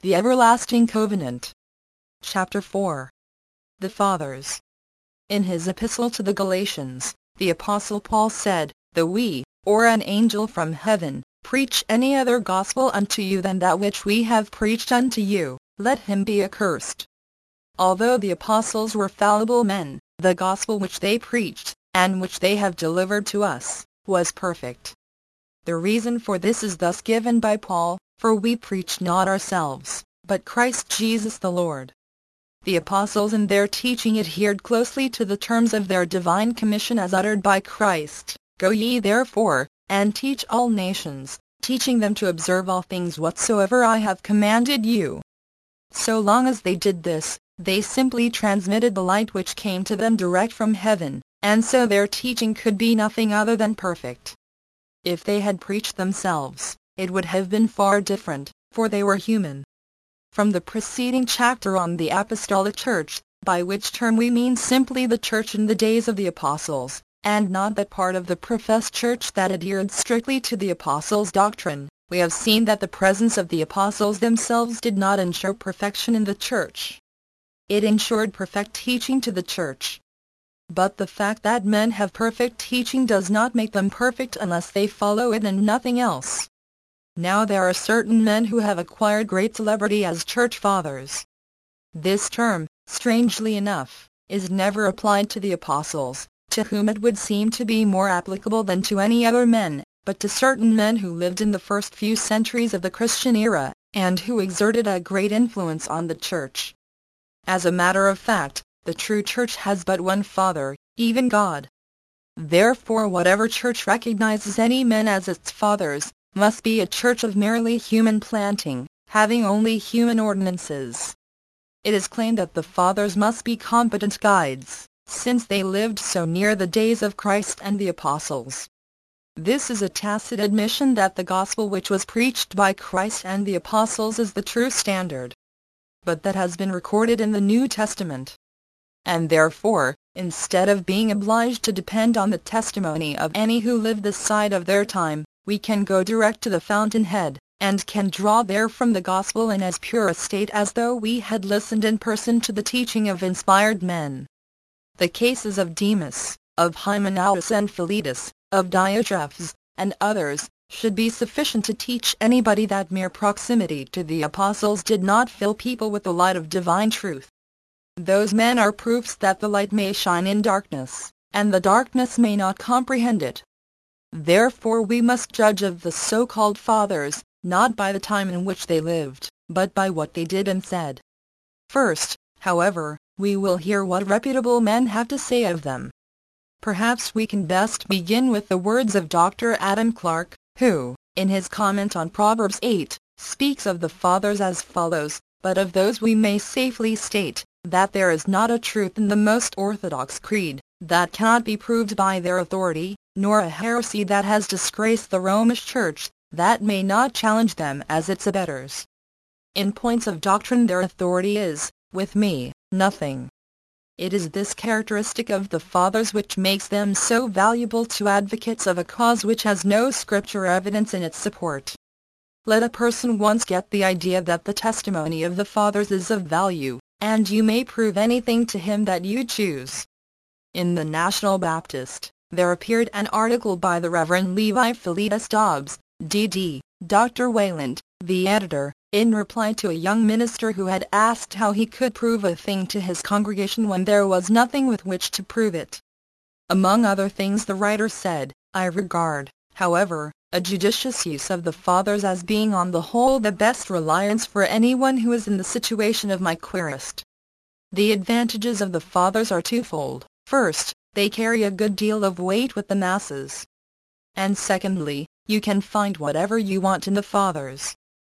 The Everlasting Covenant. Chapter 4. The Fathers. In his epistle to the Galatians, the Apostle Paul said, "Though we, or an angel from heaven, preach any other gospel unto you than that which we have preached unto you, let him be accursed." Although the apostles were fallible men, the gospel which they preached, and which they have delivered to us, was perfect. The reason for this is thus given by Paul: "For we preach not ourselves, but Christ Jesus the Lord." The apostles in their teaching adhered closely to the terms of their divine commission as uttered by Christ: "Go ye therefore, and teach all nations, teaching them to observe all things whatsoever I have commanded you." So long as they did this, they simply transmitted the light which came to them direct from heaven, and so their teaching could be nothing other than perfect. If they had preached themselves, it would have been far different, for they were human. From the preceding chapter on the Apostolic Church, by which term we mean simply the church in the days of the apostles, and not that part of the professed church that adhered strictly to the apostles' doctrine, we have seen that the presence of the apostles themselves did not ensure perfection in the church. It ensured perfect teaching to the church. But the fact that men have perfect teaching does not make them perfect unless they follow it and nothing else. Now there are certain men who have acquired great celebrity as church fathers. This term, strangely enough, is never applied to the apostles, to whom it would seem to be more applicable than to any other men, but to certain men who lived in the first few centuries of the Christian era, and who exerted a great influence on the church. As a matter of fact, the true church has but one Father, even God. Therefore whatever church recognizes any men as its fathers, must be a church of merely human planting, having only human ordinances. It is claimed that the fathers must be competent guides, since they lived so near the days of Christ and the apostles. This is a tacit admission that the gospel which was preached by Christ and the apostles is the true standard. But that has been recorded in the New Testament. And therefore, instead of being obliged to depend on the testimony of any who lived this side of their time, we can go direct to the fountainhead, and can draw therefrom the gospel in as pure a state as though we had listened in person to the teaching of inspired men. The cases of Demas, of Hymenaeus and Philetus, of Diotrephes, and others, should be sufficient to teach anybody that mere proximity to the apostles did not fill people with the light of divine truth. Those men are proofs that the light may shine in darkness, and the darkness may not comprehend it. Therefore we must judge of the so-called fathers, not by the time in which they lived, but by what they did and said. First, however, we will hear what reputable men have to say of them. Perhaps we can best begin with the words of Dr. Adam Clarke, who, in his comment on Proverbs 8, speaks of the fathers as follows: "But of those we may safely state, that there is not a truth in the most orthodox creed, that cannot be proved by their authority, nor a heresy that has disgraced the Romish Church, that may not challenge them as its abettors. In points of doctrine their authority is, with me, nothing." It is this characteristic of the fathers which makes them so valuable to advocates of a cause which has no scripture evidence in its support. Let a person once get the idea that the testimony of the fathers is of value, and you may prove anything to him that you choose. In the National Baptist, there appeared an article by the Reverend Levi Philetus Dobbs, D.D., Dr. Wayland, the editor, in reply to a young minister who had asked how he could prove a thing to his congregation when there was nothing with which to prove it. Among other things the writer said, "I regard, however, a judicious use of the fathers as being on the whole the best reliance for anyone who is in the situation of my querist. The advantages of the fathers are twofold: first, they carry a good deal of weight with the masses. And secondly, you can find whatever you want in the fathers.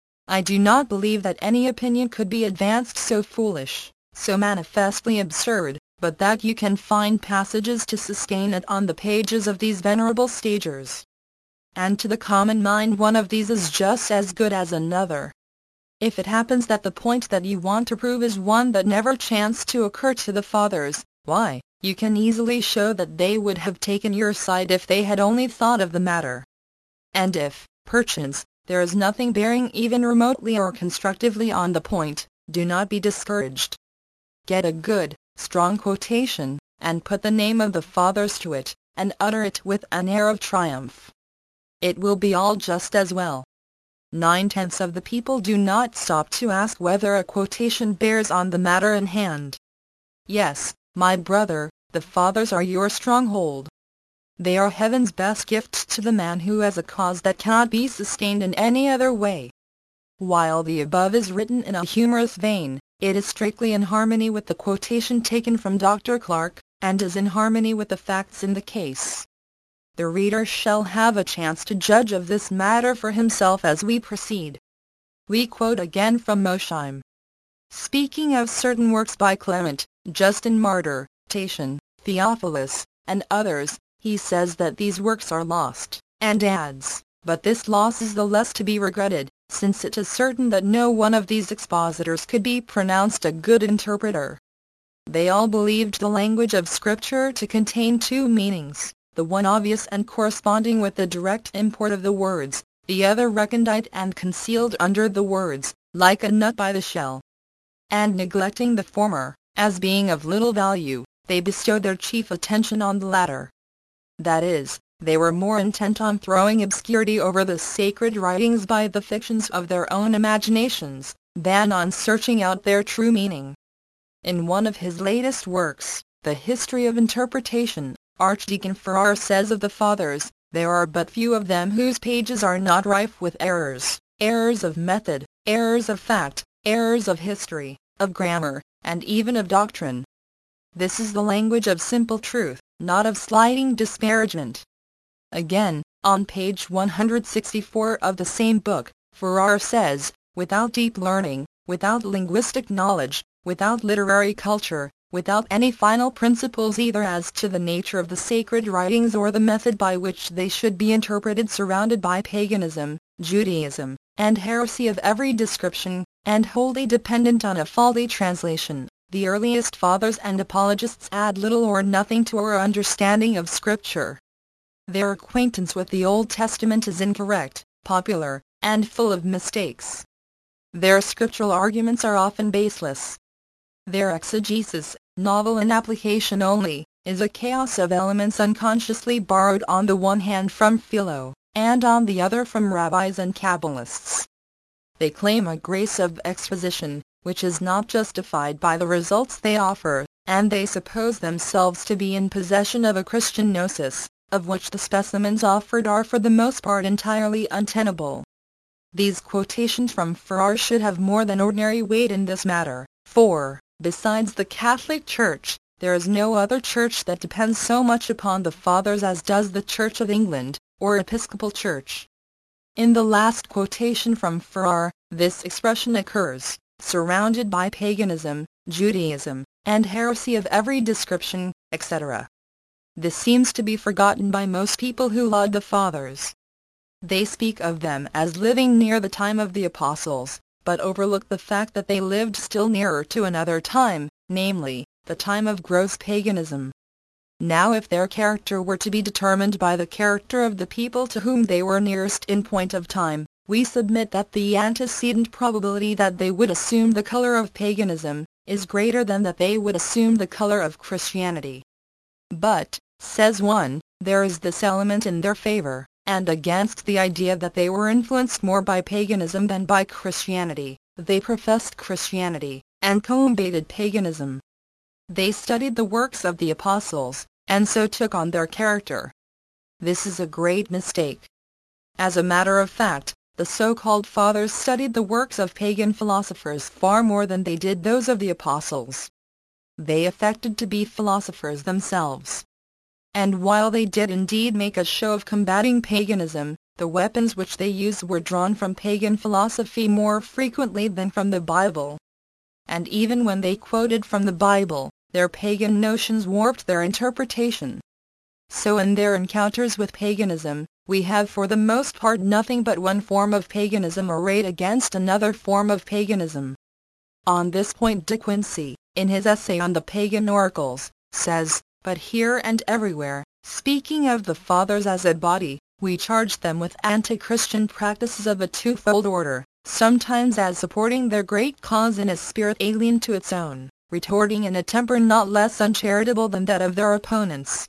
I do not believe that any opinion could be advanced so foolish, so manifestly absurd, but that you can find passages to sustain it on the pages of these venerable stagers. And to the common mind one of these is just as good as another. If it happens that the point that you want to prove is one that never chanced to occur to the fathers, why, you can easily show that they would have taken your side if they had only thought of the matter. And if, perchance, there is nothing bearing even remotely or constructively on the point, do not be discouraged. Get a good, strong quotation, and put the name of the Fathers to it, and utter it with an air of triumph. It will be all just as well. 9/10 of the people do not stop to ask whether a quotation bears on the matter in hand. Yes, my brother, the Fathers are your stronghold. They are heaven's best gift to the man who has a cause that cannot be sustained in any other way. While the above is written in a humorous vein, it is strictly in harmony with the quotation taken from Dr. Clarke, and is in harmony with the facts in the case. The reader shall have a chance to judge of this matter for himself as we proceed. We quote again from Mosheim. Speaking of certain works by Clement, Justin Martyr, Tatian, Theophilus, and others, he says that these works are lost, and adds, but this loss is the less to be regretted, since it is certain that no one of these expositors could be pronounced a good interpreter. They all believed the language of Scripture to contain two meanings, the one obvious and corresponding with the direct import of the words, the other recondite and concealed under the words, like a nut by the shell. And neglecting the former, as being of little value, they bestowed their chief attention on the latter. That is, they were more intent on throwing obscurity over the sacred writings by the fictions of their own imaginations, than on searching out their true meaning. In one of his latest works, The History of Interpretation, Archdeacon Farrar says of the Fathers, there are but few of them whose pages are not rife with errors, errors of method, errors of fact, errors of history, of grammar, and even of doctrine. This is the language of simple truth, not of slighting disparagement. Again, on page 164 of the same book, Farrar says, without deep learning, without linguistic knowledge, without literary culture, without any final principles either as to the nature of the sacred writings or the method by which they should be interpreted, surrounded by paganism, Judaism, and heresy of every description, and wholly dependent on a faulty translation, the earliest Fathers and apologists add little or nothing to our understanding of Scripture. Their acquaintance with the Old Testament is incorrect, popular, and full of mistakes. Their scriptural arguments are often baseless. Their exegesis, novel in application only, is a chaos of elements unconsciously borrowed on the one hand from Philo, and on the other from rabbis and Kabbalists. They claim a grace of exposition, which is not justified by the results they offer, and they suppose themselves to be in possession of a Christian gnosis, of which the specimens offered are for the most part entirely untenable. These quotations from Farrar should have more than ordinary weight in this matter, for, besides the Catholic Church, there is no other church that depends so much upon the Fathers as does the Church of England, or Episcopal Church. In the last quotation from Farrar, this expression occurs, surrounded by paganism, Judaism, and heresy of every description, etc. This seems to be forgotten by most people who laud the Fathers. They speak of them as living near the time of the Apostles, but overlook the fact that they lived still nearer to another time, namely, the time of gross paganism. Now if their character were to be determined by the character of the people to whom they were nearest in point of time, we submit that the antecedent probability that they would assume the color of paganism, is greater than that they would assume the color of Christianity. But, says one, there is this element in their favor, and against the idea that they were influenced more by paganism than by Christianity. They professed Christianity, and combated paganism. They studied the works of the apostles, and so took on their character. This is a great mistake. As a matter of fact, the so-called Fathers studied the works of pagan philosophers far more than they did those of the apostles. They affected to be philosophers themselves. And while they did indeed make a show of combating paganism, the weapons which they used were drawn from pagan philosophy more frequently than from the Bible. And even when they quoted from the Bible, their pagan notions warped their interpretation. So in their encounters with paganism, we have for the most part nothing but one form of paganism arrayed against another form of paganism. On this point De Quincey, in his essay on the Pagan Oracles, says, but here and everywhere, speaking of the Fathers as a body, we charge them with anti-Christian practices of a twofold order, sometimes as supporting their great cause in a spirit alien to its own, retorting in a temper not less uncharitable than that of their opponents.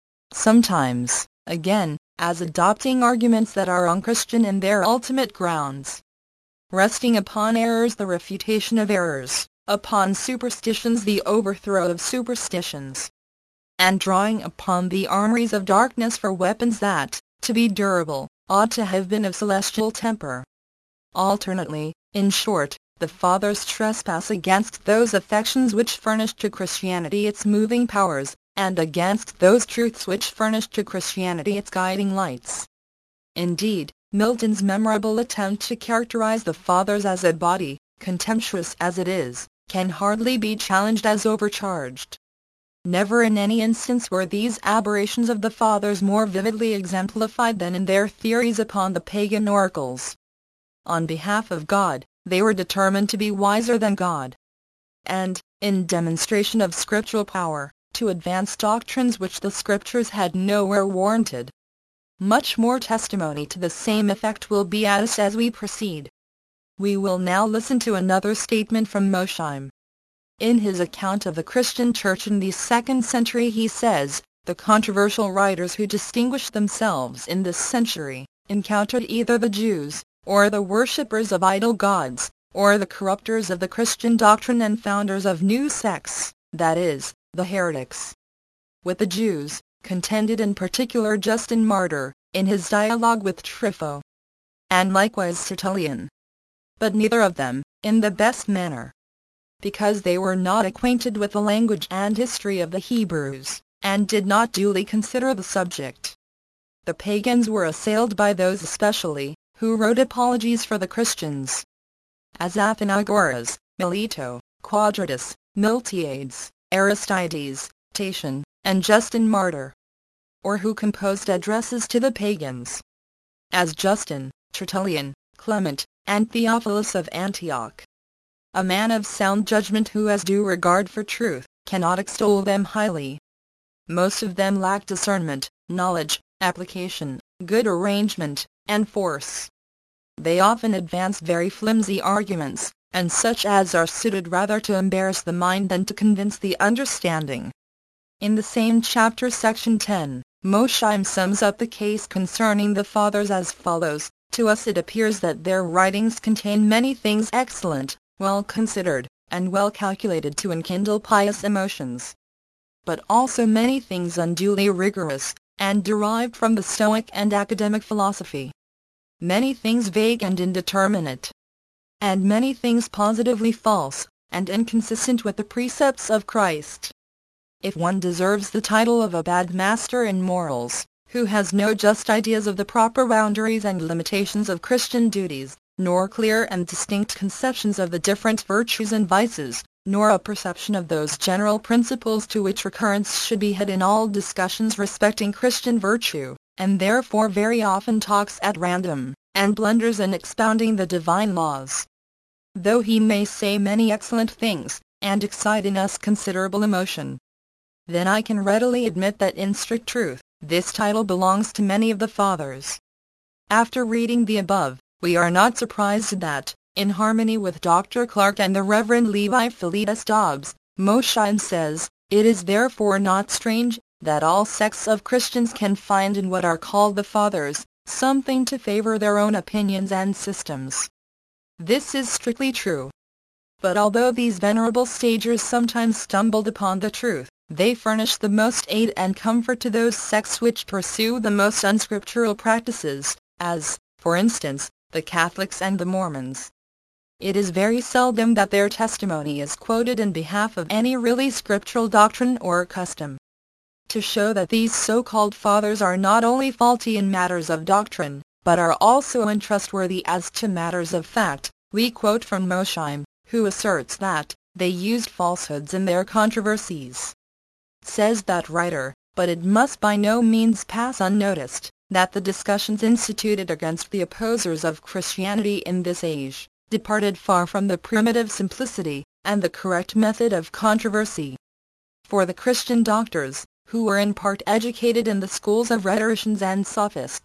Sometimes, again, as adopting arguments that are unchristian in their ultimate grounds. Resting upon errors the refutation of errors, upon superstitions the overthrow of superstitions, and drawing upon the armories of darkness for weapons that, to be durable, ought to have been of celestial temper. Alternately, in short, the Fathers trespass against those affections which furnish to Christianity its moving powers, and against those truths which furnish to Christianity its guiding lights. Indeed, Milton's memorable attempt to characterize the Fathers as a body, contemptuous as it is, can hardly be challenged as overcharged. Never in any instance were these aberrations of the Fathers more vividly exemplified than in their theories upon the pagan oracles. On behalf of God, they were determined to be wiser than God, and, in demonstration of scriptural power, to advance doctrines which the Scriptures had nowhere warranted. Much more testimony to the same effect will be added as we proceed. We will now listen to another statement from Mosheim. In his account of the Christian Church in the 2nd century he says, the controversial writers who distinguished themselves in this century, encountered either the Jews, or the worshippers of idol gods, or the corrupters of the Christian doctrine and founders of new sects, that is, the heretics. With the Jews, contended in particular Justin Martyr, in his dialogue with Trypho, and likewise Tertullian. But neither of them, in the best manner, because they were not acquainted with the language and history of the Hebrews, and did not duly consider the subject. The pagans were assailed by those especially, who wrote apologies for the Christians, as Athenagoras, Melito, Quadratus, Miltiades, Aristides, Tatian, and Justin Martyr, or who composed addresses to the pagans, as Justin, Tertullian, Clement, and Theophilus of Antioch. A man of sound judgment who has due regard for truth, cannot extol them highly. Most of them lack discernment, knowledge, application, good arrangement, and force. They often advance very flimsy arguments, and such as are suited rather to embarrass the mind than to convince the understanding. In the same chapter section 10, Mosheim sums up the case concerning the Fathers as follows: to us it appears that their writings contain many things excellent, well considered, and well calculated to enkindle pious emotions, but also many things unduly rigorous, and derived from the Stoic and academic philosophy. Many things vague and indeterminate, and many things positively false, and inconsistent with the precepts of Christ. If one deserves the title of a bad master in morals, who has no just ideas of the proper boundaries and limitations of Christian duties, nor clear and distinct conceptions of the different virtues and vices, nor a perception of those general principles to which recurrence should be had in all discussions respecting Christian virtue, and therefore very often talks at random, and blunders in expounding the divine laws, though he may say many excellent things, and excite in us considerable emotion, then I can readily admit that in strict truth, this title belongs to many of the Fathers. After reading the above, we are not surprised that, in harmony with Dr. Clarke and the Reverend Levi Philippus Dobbs, Mosheim says, it is therefore not strange that all sects of Christians can find in what are called the Fathers something to favor their own opinions and systems. This is strictly true. But although these venerable stagers sometimes stumbled upon the truth, they furnish the most aid and comfort to those sects which pursue the most unscriptural practices, as, for instance, the Catholics and the Mormons. It is very seldom that their testimony is quoted in behalf of any really scriptural doctrine or custom. To show that these so-called Fathers are not only faulty in matters of doctrine, but are also untrustworthy as to matters of fact, we quote from Mosheim, who asserts that they used falsehoods in their controversies. Says that writer, but it must by no means pass unnoticed, that the discussions instituted against the opposers of Christianity in this age, departed far from the primitive simplicity, and the correct method of controversy. For the Christian doctors, who were in part educated in the schools of rhetoricians and sophists,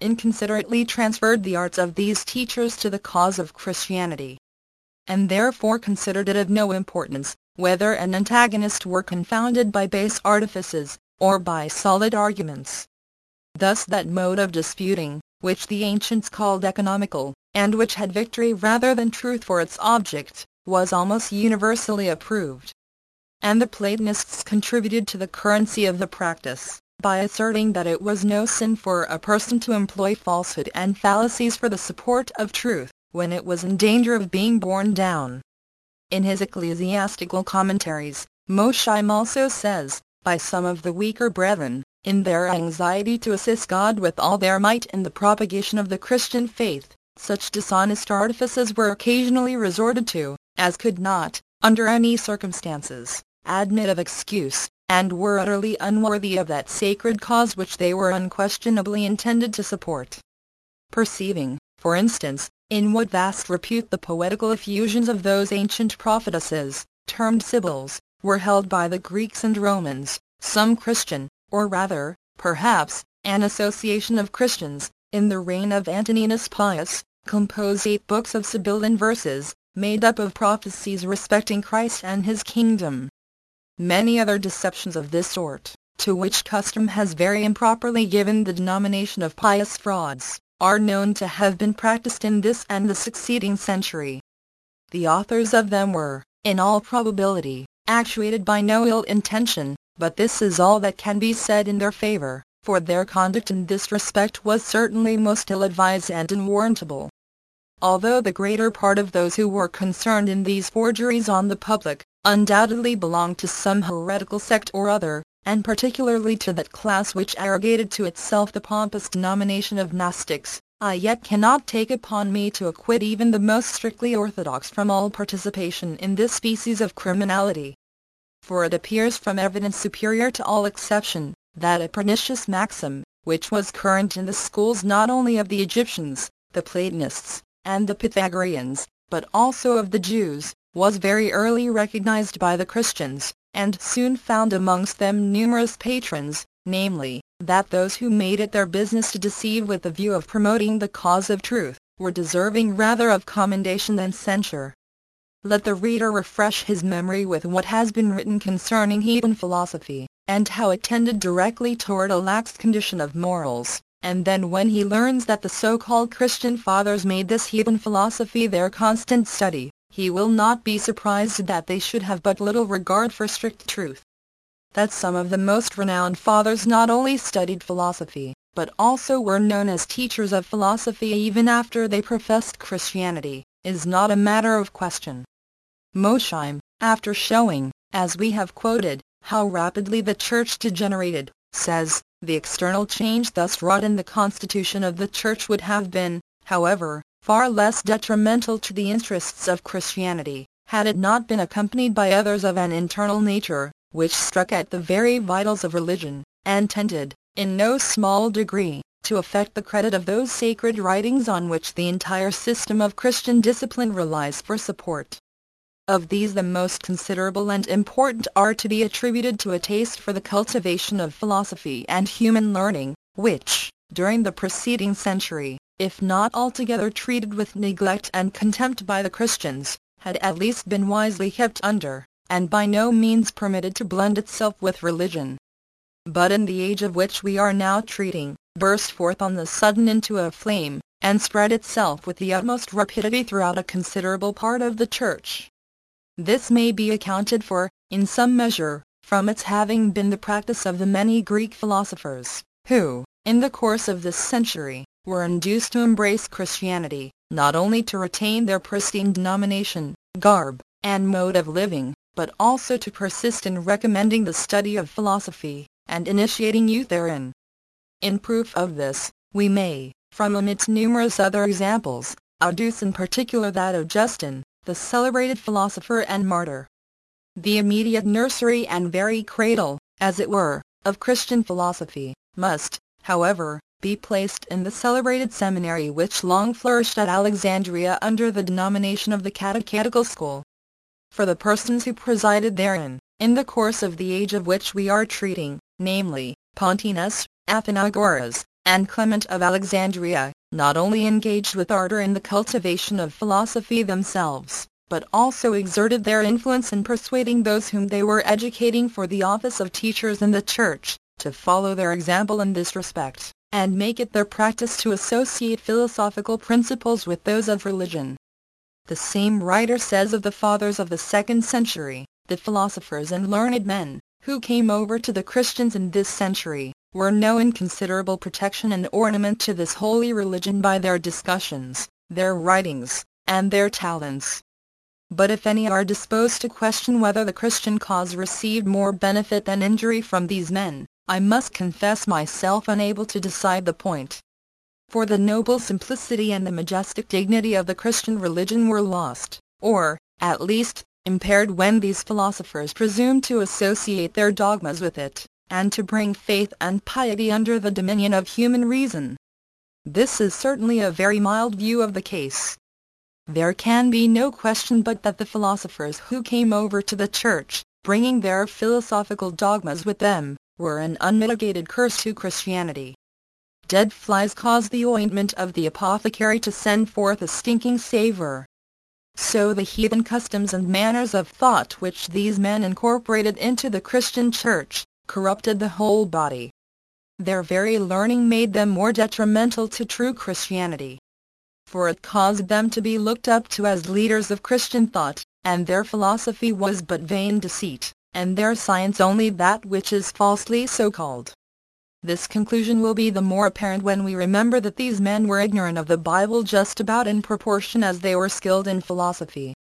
inconsiderately transferred the arts of these teachers to the cause of Christianity, and therefore considered it of no importance whether an antagonist were confounded by base artifices, or by solid arguments. Thus that mode of disputing, which the ancients called economical, and which had victory rather than truth for its object, was almost universally approved. And the Platonists contributed to the currency of the practice, by asserting that it was no sin for a person to employ falsehood and fallacies for the support of truth, when it was in danger of being borne down. In his ecclesiastical commentaries, Mosheim also says, by some of the weaker brethren, in their anxiety to assist God with all their might in the propagation of the Christian faith, such dishonest artifices were occasionally resorted to, as could not, under any circumstances, admit of excuse, and were utterly unworthy of that sacred cause which they were unquestionably intended to support. Perceiving, for instance, in what vast repute the poetical effusions of those ancient prophetesses, termed Sibyls, were held by the Greeks and Romans, some Christian, or rather, perhaps, an association of Christians, in the reign of Antoninus Pius, composed 8 books of Sibylline verses, made up of prophecies respecting Christ and his kingdom. Many other deceptions of this sort, to which custom has very improperly given the denomination of pious frauds, are known to have been practiced in this and the succeeding century. The authors of them were, in all probability, actuated by no ill intention, but this is all that can be said in their favor, for their conduct in this respect was certainly most ill-advised and unwarrantable. Although the greater part of those who were concerned in these forgeries on the public, undoubtedly belonged to some heretical sect or other, and particularly to that class which arrogated to itself the pompous denomination of Gnostics, I yet cannot take upon me to acquit even the most strictly orthodox from all participation in this species of criminality. For it appears from evidence superior to all exception, that a pernicious maxim, which was current in the schools not only of the Egyptians, the Platonists, and the Pythagoreans, but also of the Jews, was very early recognized by the Christians, and soon found amongst them numerous patrons, namely, that those who made it their business to deceive with the view of promoting the cause of truth, were deserving rather of commendation than censure. Let the reader refresh his memory with what has been written concerning heathen philosophy, and how it tended directly toward a lax condition of morals, and then when he learns that the so-called Christian fathers made this heathen philosophy their constant study, he will not be surprised that they should have but little regard for strict truth. That some of the most renowned fathers not only studied philosophy, but also were known as teachers of philosophy even after they professed Christianity, is not a matter of question. Mosheim, after showing, as we have quoted, how rapidly the Church degenerated, says, the external change thus wrought in the constitution of the Church would have been, however, far less detrimental to the interests of Christianity, had it not been accompanied by others of an internal nature, which struck at the very vitals of religion, and tended, in no small degree, to affect the credit of those sacred writings on which the entire system of Christian discipline relies for support. Of these the most considerable and important are to be attributed to a taste for the cultivation of philosophy and human learning, which, during the preceding century, if not altogether treated with neglect and contempt by the Christians, had at least been wisely kept under, and by no means permitted to blend itself with religion. But in the age of which we are now treating, burst forth on the sudden into a flame, and spread itself with the utmost rapidity throughout a considerable part of the Church. This may be accounted for, in some measure, from its having been the practice of the many Greek philosophers, who, in the course of this century, were induced to embrace Christianity, not only to retain their pristine denomination, garb, and mode of living, but also to persist in recommending the study of philosophy, and initiating youth therein. In proof of this, we may, from amidst numerous other examples, adduce in particular that of Justin, the celebrated philosopher and martyr. The immediate nursery and very cradle, as it were, of Christian philosophy, must, however, be placed in the celebrated seminary which long flourished at Alexandria under the denomination of the Catechetical School. For the persons who presided therein, in the course of the age of which we are treating, namely, Pontinus, Athenagoras, and Clement of Alexandria, not only engaged with ardor in the cultivation of philosophy themselves, but also exerted their influence in persuading those whom they were educating for the office of teachers in the Church, to follow their example in this respect, and make it their practice to associate philosophical principles with those of religion. The same writer says of the Fathers of the 2nd century, the philosophers and learned men, who came over to the Christians in this century, were no inconsiderable protection and ornament to this holy religion by their discussions, their writings, and their talents. But if any are disposed to question whether the Christian cause received more benefit than injury from these men, I must confess myself unable to decide the point. For the noble simplicity and the majestic dignity of the Christian religion were lost, or, at least, impaired when these philosophers presumed to associate their dogmas with it, and to bring faith and piety under the dominion of human reason. This is certainly a very mild view of the case. There can be no question but that the philosophers who came over to the Church, bringing their philosophical dogmas with them, were an unmitigated curse to Christianity. Dead flies cause the ointment of the apothecary to send forth a stinking savour. So the heathen customs and manners of thought which these men incorporated into the Christian Church, corrupted the whole body. Their very learning made them more detrimental to true Christianity. For it caused them to be looked up to as leaders of Christian thought, and their philosophy was but vain deceit, and their science only that which is falsely so called. This conclusion will be the more apparent when we remember that these men were ignorant of the Bible just about in proportion as they were skilled in philosophy.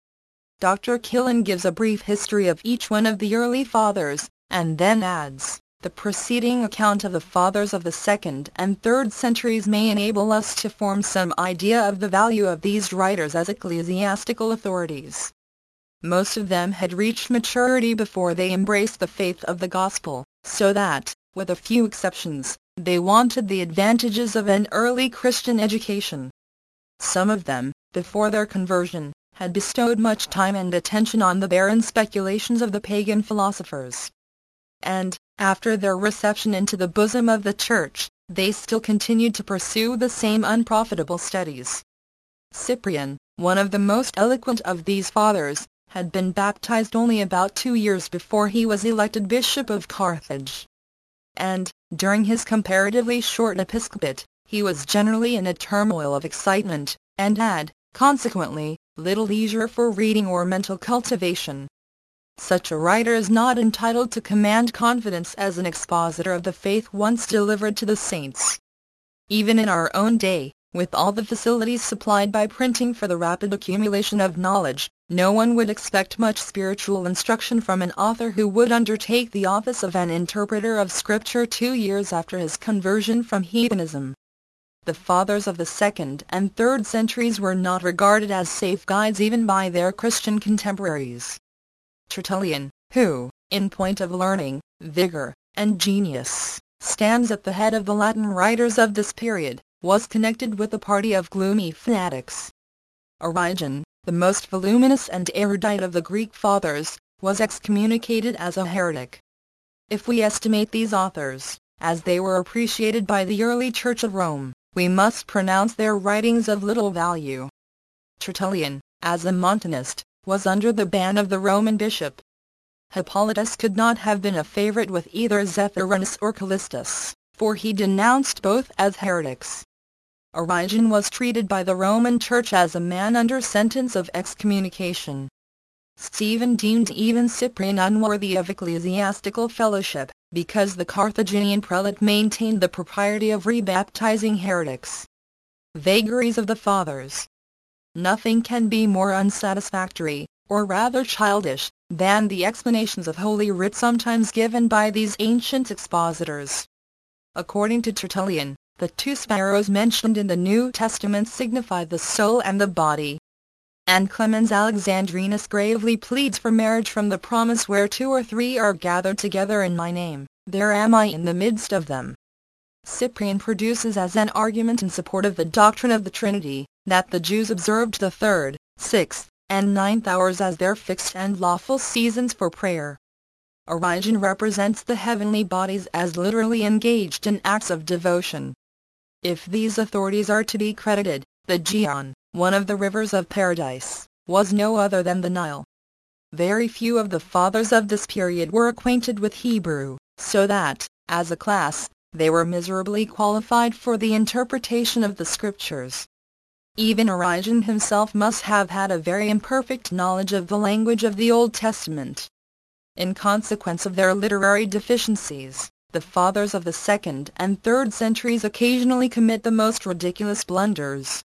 Dr. Killen gives a brief history of each one of the early fathers, and then adds, "The preceding account of the fathers of the 2nd and 3rd centuries may enable us to form some idea of the value of these writers as ecclesiastical authorities. Most of them had reached maturity before they embraced the faith of the gospel, so that, with a few exceptions, they wanted the advantages of an early Christian education. Some of them, before their conversion, had bestowed much time and attention on the barren speculations of the pagan philosophers. And, after their reception into the bosom of the Church, they still continued to pursue the same unprofitable studies. Cyprian, one of the most eloquent of these fathers, had been baptized only about 2 years before he was elected Bishop of Carthage. And, during his comparatively short episcopate, he was generally in a turmoil of excitement, and had, consequently, little leisure for reading or mental cultivation. Such a writer is not entitled to command confidence as an expositor of the faith once delivered to the saints. Even in our own day, with all the facilities supplied by printing for the rapid accumulation of knowledge, no one would expect much spiritual instruction from an author who would undertake the office of an interpreter of Scripture 2 years after his conversion from heathenism. The fathers of the 2nd and 3rd centuries were not regarded as safe guides even by their Christian contemporaries. Tertullian, who, in point of learning, vigor, and genius, stands at the head of the Latin writers of this period, was connected with a party of gloomy fanatics. Origen, the most voluminous and erudite of the Greek fathers, was excommunicated as a heretic. If we estimate these authors, as they were appreciated by the early Church of Rome, we must pronounce their writings of little value. Tertullian, as a Montanist, was under the ban of the Roman bishop. Hippolytus could not have been a favorite with either Zephyrinus or Callistus, for he denounced both as heretics. Origen was treated by the Roman Church as a man under sentence of excommunication. Stephen deemed even Cyprian unworthy of ecclesiastical fellowship, because the Carthaginian prelate maintained the propriety of rebaptizing heretics. Vagaries of the Fathers. Nothing can be more unsatisfactory, or rather childish, than the explanations of Holy Writ sometimes given by these ancient expositors. According to Tertullian, the 2 sparrows mentioned in the New Testament signify the soul and the body. And Clemens Alexandrinus gravely pleads for marriage from the promise, "Where 2 or 3 are gathered together in my name, there am I in the midst of them." Cyprian produces as an argument in support of the doctrine of the Trinity, that the Jews observed the 3rd, 6th, and 9th hours as their fixed and lawful seasons for prayer. Origen represents the heavenly bodies as literally engaged in acts of devotion. If these authorities are to be credited, the Gihon, one of the rivers of paradise, was no other than the Nile. Very few of the fathers of this period were acquainted with Hebrew, so that, as a class, they were miserably qualified for the interpretation of the Scriptures. Even Origen himself must have had a very imperfect knowledge of the language of the Old Testament. In consequence of their literary deficiencies, the fathers of the 2nd and 3rd centuries occasionally commit the most ridiculous blunders.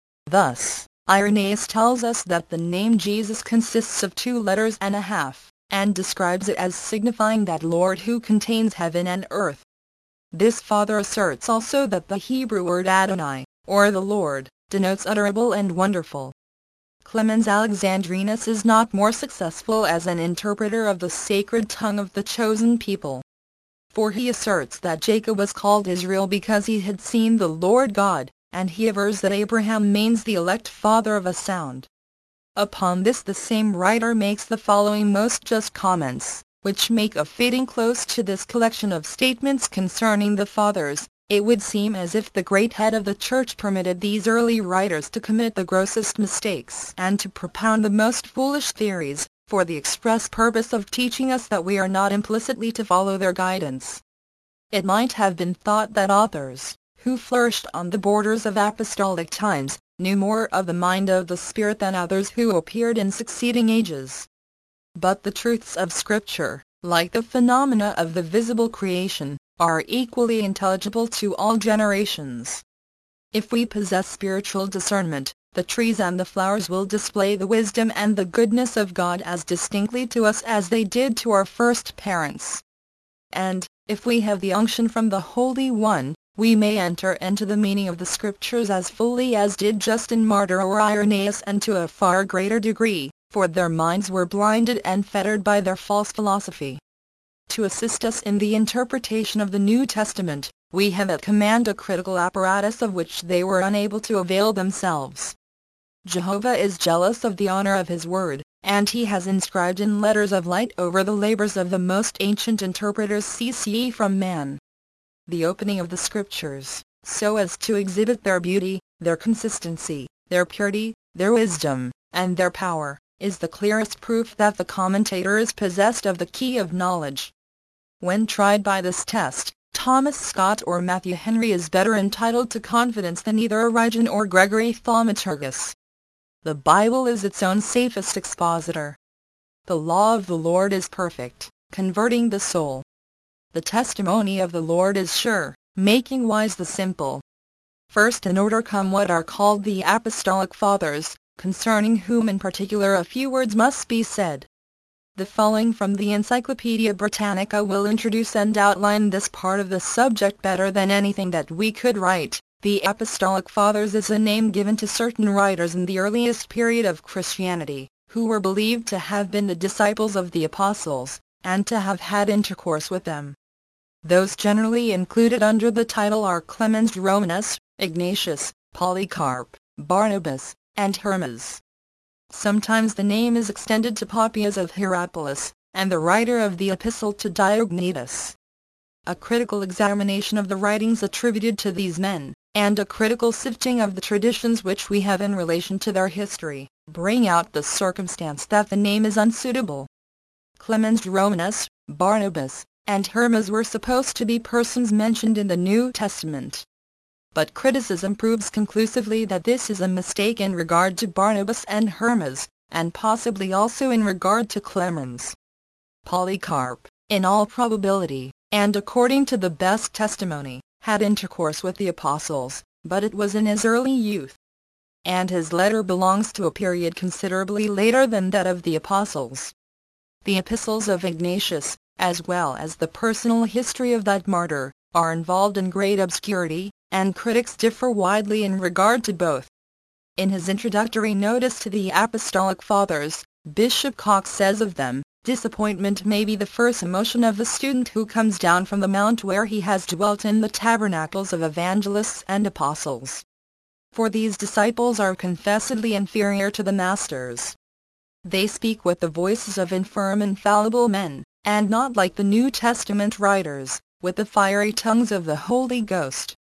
Thus, Irenaeus tells us that the name Jesus consists of 2 letters and a half, and describes it as signifying that Lord who contains heaven and earth. This father asserts also that the Hebrew word Adonai, or the Lord, denotes utterable and wonderful. Clemens Alexandrinus is not more successful as an interpreter of the sacred tongue of the chosen people. For he asserts that Jacob was called Israel because he had seen the Lord God, and he avers that Abraham means the elect father of a sound. Upon this the same writer makes the following most just comments, which make a fitting close to this collection of statements concerning the fathers. It would seem as if the great head of the Church permitted these early writers to commit the grossest mistakes and to propound the most foolish theories, for the express purpose of teaching us that we are not implicitly to follow their guidance. It might have been thought that authors, who flourished on the borders of apostolic times, knew more of the mind of the Spirit than others who appeared in succeeding ages. But the truths of Scripture, like the phenomena of the visible creation, are equally intelligible to all generations. If we possess spiritual discernment, the trees and the flowers will display the wisdom and the goodness of God as distinctly to us as they did to our first parents. And, if we have the unction from the Holy One, we may enter into the meaning of the Scriptures as fully as did Justin Martyr or Irenaeus, and to a far greater degree, for their minds were blinded and fettered by their false philosophy. To assist us in the interpretation of the New Testament, we have at command a critical apparatus of which they were unable to avail themselves. Jehovah is jealous of the honor of His Word, and He has inscribed in letters of light over the labors of the most ancient interpreters CCE from man. The opening of the Scriptures, so as to exhibit their beauty, their consistency, their purity, their wisdom, and their power, is the clearest proof that the commentator is possessed of the key of knowledge. When tried by this test, Thomas Scott or Matthew Henry is better entitled to confidence than either Origen or Gregory Thaumaturgus. The Bible is its own safest expositor. The law of the Lord is perfect, converting the soul. The testimony of the Lord is sure, making wise the simple. First in order come what are called the Apostolic Fathers, concerning whom in particular a few words must be said. The following from the Encyclopaedia Britannica will introduce and outline this part of the subject better than anything that we could write. The Apostolic Fathers is a name given to certain writers in the earliest period of Christianity, who were believed to have been the disciples of the apostles, and to have had intercourse with them. Those generally included under the title are Clemens Romanus, Ignatius, Polycarp, Barnabas, and Hermas. Sometimes the name is extended to Papias of Hierapolis, and the writer of the Epistle to Diognetus. A critical examination of the writings attributed to these men, and a critical sifting of the traditions which we have in relation to their history, bring out the circumstance that the name is unsuitable. Clemens Romanus, Barnabas, and Hermas were supposed to be persons mentioned in the New Testament. But criticism proves conclusively that this is a mistake in regard to Barnabas and Hermas, and possibly also in regard to Clemens. Polycarp, in all probability, and according to the best testimony, had intercourse with the apostles, but it was in his early youth. And his letter belongs to a period considerably later than that of the apostles. The epistles of Ignatius, as well as the personal history of that martyr, are involved in great obscurity, and critics differ widely in regard to both. In his introductory notice to the Apostolic Fathers, Bishop Coxe says of them, "Disappointment may be the first emotion of the student who comes down from the mount where he has dwelt in the tabernacles of evangelists and apostles. For these disciples are confessedly inferior to the masters. They speak with the voices of infirm and fallible men, and not like the New Testament writers, with the fiery tongues of the Holy Ghost.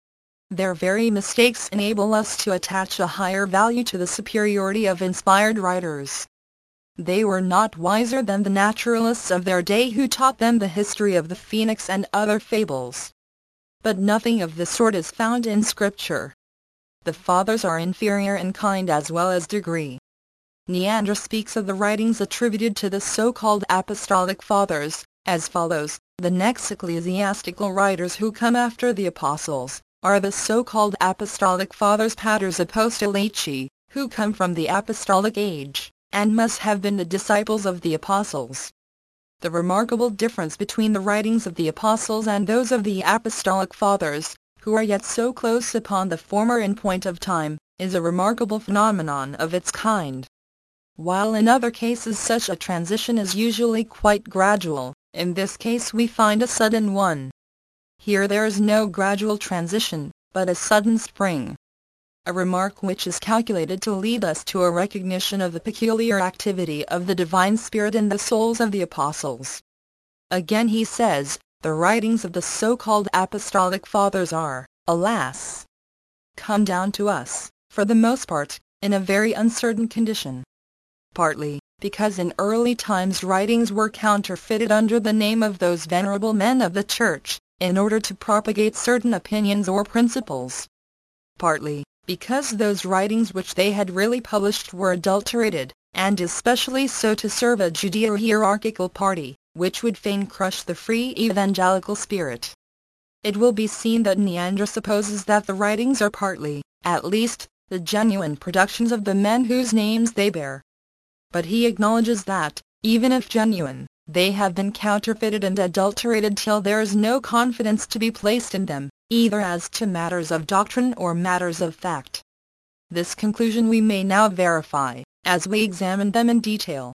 Their very mistakes enable us to attach a higher value to the superiority of inspired writers. They were not wiser than the naturalists of their day who taught them the history of the phoenix and other fables. But nothing of the sort is found in Scripture. The Fathers are inferior in kind as well as degree. Neander speaks of the writings attributed to the so-called Apostolic Fathers, as follows: the next ecclesiastical writers who come after the Apostles are the so-called Apostolic Fathers Paters Apostolici, who come from the Apostolic age, and must have been the disciples of the Apostles. The remarkable difference between the writings of the Apostles and those of the Apostolic Fathers, who are yet so close upon the former in point of time, is a remarkable phenomenon of its kind. While in other cases such a transition is usually quite gradual, in this case we find a sudden one. Here there is no gradual transition, but a sudden spring. A remark which is calculated to lead us to a recognition of the peculiar activity of the Divine Spirit in the souls of the Apostles. Again he says, the writings of the so-called Apostolic Fathers are, alas, come down to us, for the most part, in a very uncertain condition. Partly, because in early times writings were counterfeited under the name of those venerable men of the Church, in order to propagate certain opinions or principles. Partly, because those writings which they had really published were adulterated, and especially so to serve a Judeo-hierarchical party, which would fain crush the free evangelical spirit. It will be seen that Neander supposes that the writings are partly, at least, the genuine productions of the men whose names they bear. But he acknowledges that, even if genuine, they have been counterfeited and adulterated till there is no confidence to be placed in them, either as to matters of doctrine or matters of fact. This conclusion we may now verify, as we examine them in detail.